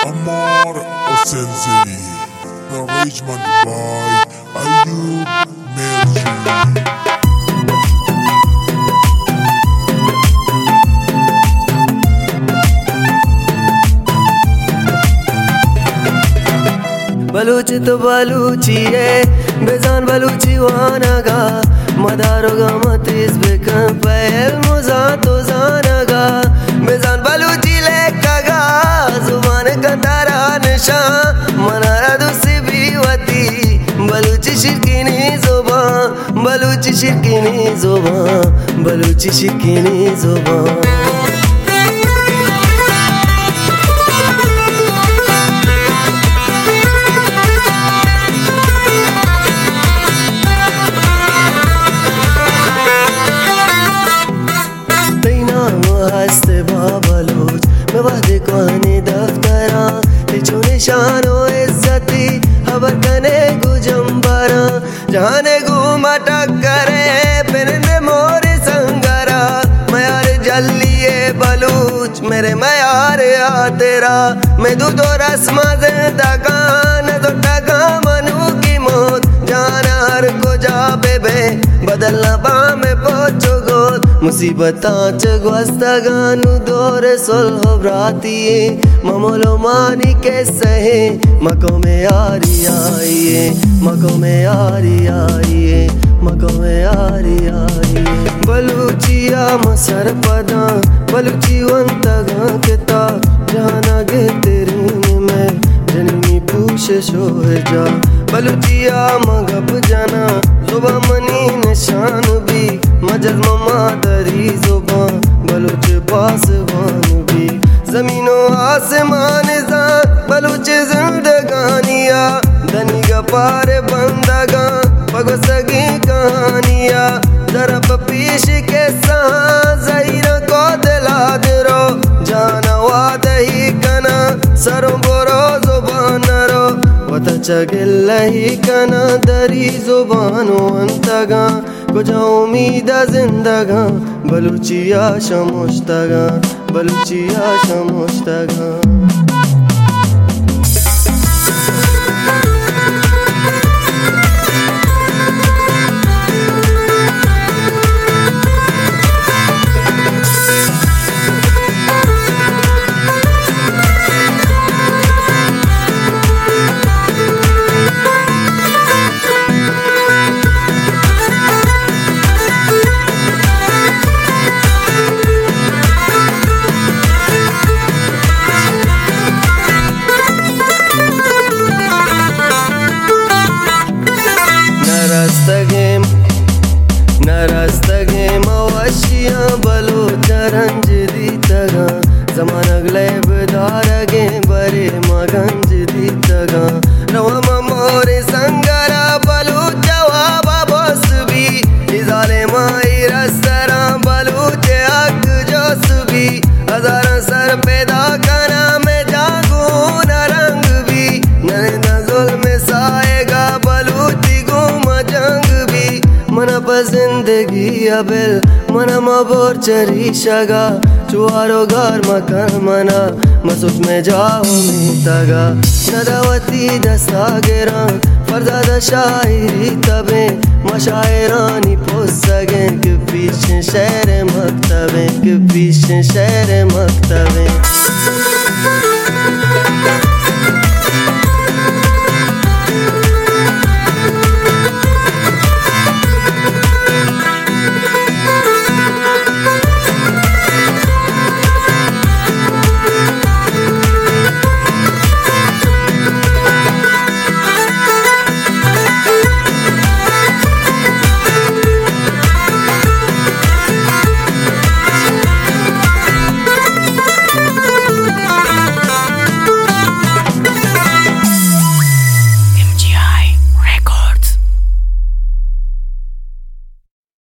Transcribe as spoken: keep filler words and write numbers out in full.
Amar Sensei, arrangement by Ayub Mercury. Baloch तो बलूची है बेजान बलूची वानगा मदारोगा मतीस बेकन पहल मुजा तो जानगा बेजान बलूची लेकागा जुबान का तारा निशान मनारा दूसरी बीवती बलूची शिरकीनी जुबान बलूची शिरकीनी जुबान बलूची शिरकीनी जुबान हस्ते बाबलूच मैं वादे कोने दफ्तरा तिचो निशानो इज्जती खबर कने गुजम्बरा जाने घूमा टक्करे पिरने मोरे संगरा मैं यार जल्लिए बलूच मेरे मैं यार आ तेरा मैं दूध और रस्मा जिंदगान तो टगा मनु की मौत जाना हर को जा बेबे बदलना बामे पोचो गोद मुसीबतां च ग्वस्तगानु दोरे सोल्हो ब्रातिये ममोलो मानी के सहे मको में यारी आइए मको में यारी आइए मको में यारी आइए बलूचिया मसर पदा बलूची वंतगा किता जाना गे तेरी में जननी पूछे शोर जा बलूचिया मगब जाना जुबा मनी निशान भी मजद ममा दरी जुबा बलूच पासवान भी जमीनों आसमान जान बलूच जिंदगानिया धनी गपार बंदगा पगो सगी कहानिया जरा पीश के साथ जहीरा को दिला दरो जाना वादही कना सरों बोरो जुबान रो वता चगिल्लही कना दरी जुबानो अंतगा कुछ उम्मीदा जिंदगा बलूचिया शमुश्तगा बलूचिया शमुश्तगा नरस्तगे मवशिया बलूच रंजदी तगा जमानग लेबदारगे बरे मगंज दी तगा रवा मोरे संगरा बलूच जवाबा बस भी इजाले माई रस्तरा बलूच हक जोस भी हजार सर पैदा कना में जागू न रंग भी नैना जुल्म साएगा बलूची गुम जंग भी मना जिंदगी अबिल मना मबोर चरी शगा चुआरो गार मकन मना मसुच में जाओ मीतगा नदावती दस्ता गिरा फरदा शायरी तबे मशायरानी पोस सगे के पीछे शहर मकतबे के पीछे शहर मकतबे